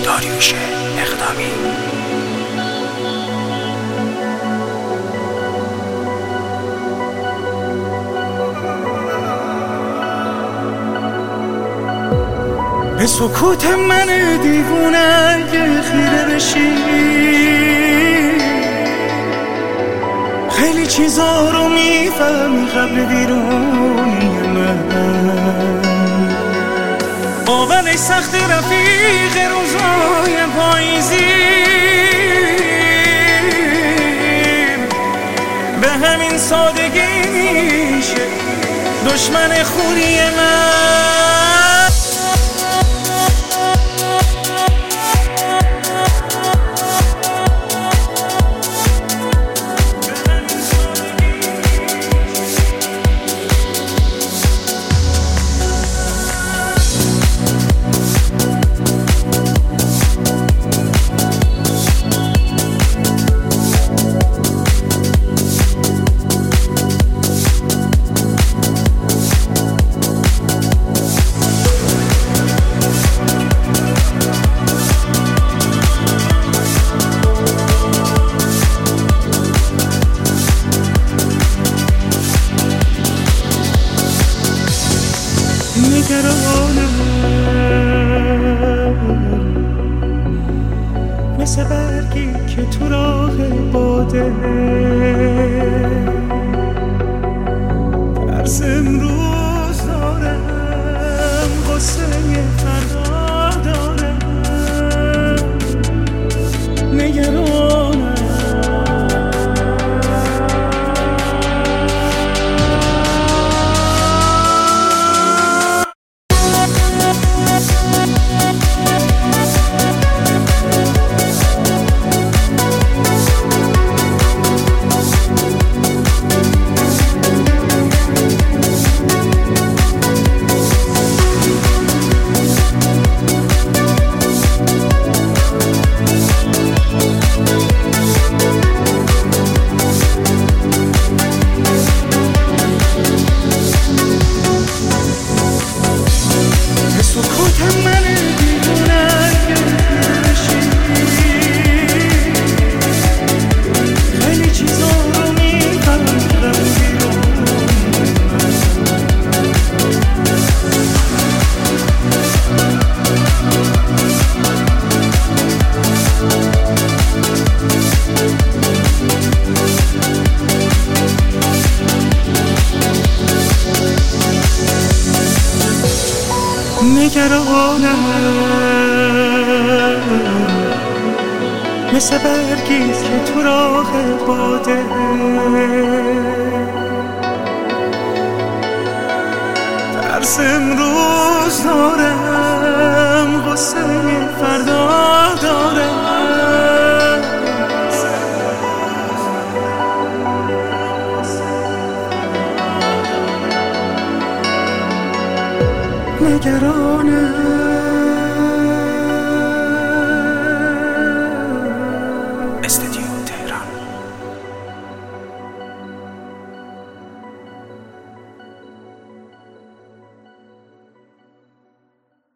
داریوش اقدامی. به سکوت من دیوونه اگه خیره بشی، خیلی چیزا رو میفهمی قبل بیرونی من. باورش سخت رفیق روزای پاییزی، به همین سادگی میشه دشمن خوری من. نگرانم مثل برگی که تو راه باده، ترس امروز دارم، غصه فردا دارم. نگرانم نگرانم مثل برگی که تو راه باده، ترس امروز دارم، غصه فردا دارم. نگرانم